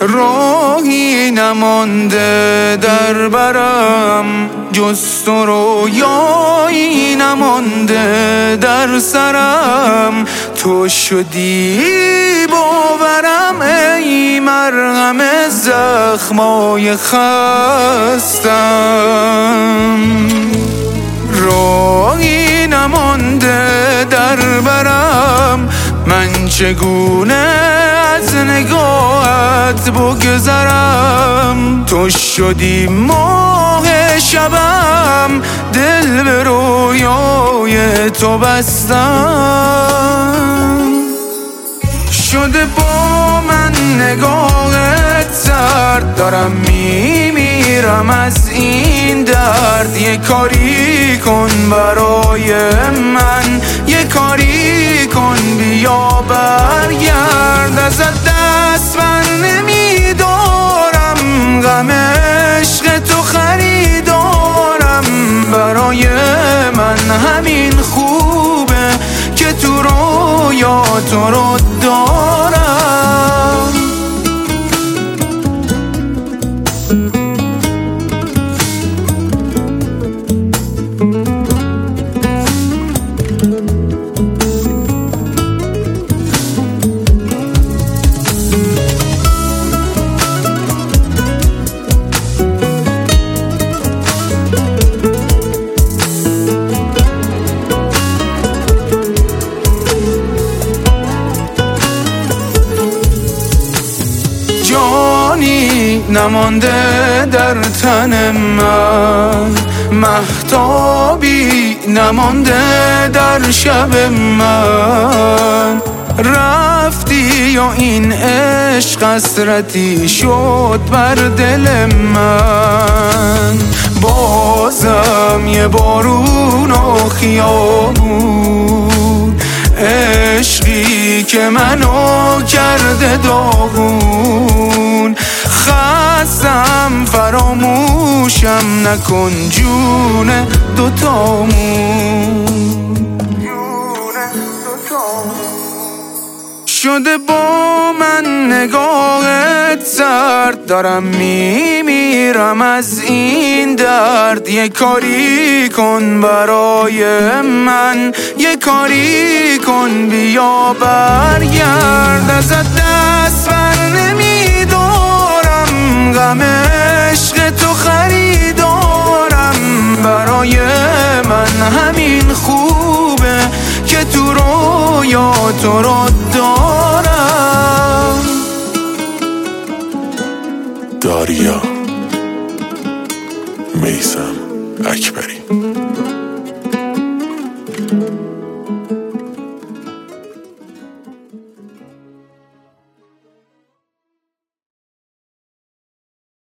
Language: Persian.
راهی نمانده در برم جز تو، رویایی نمانده در سرم. تو شدی باورم ای مرهم زخمای خستم. راهی نمانده در برم، من چگونه از نگاهت بگذرم. تو شدی ماه شبم، دل به رویای تو بستم. شده با من نگاهت سرد، دارم میمیرم از این درد. یه کاری کن برای من، یه کاری کن بیا برگرد. ازت دست من نمیدارم، غم عشق تو خریدارم. برای من همین خوبه که تو رویا تو رو دارم. جانی نمانده در تن من، مهتابی نمانده در شب من. رفتی یا این عشق حسرتی شد بر دل من. بازم یه بارون و خیابون، عشقی که منو کرده داغون. خستم فراموشم نکن جون دوتامون. شده با من نگاهت سرد، دارم میمیرم از این درد. یه کاری کن برای من، یه کاری کن بیا برگرد. ازت دست من نمیدارم، غم عشق تو خریدارم. برای من همین خوبه که تو رویا تو رو دارم. داریا میثم اکبری.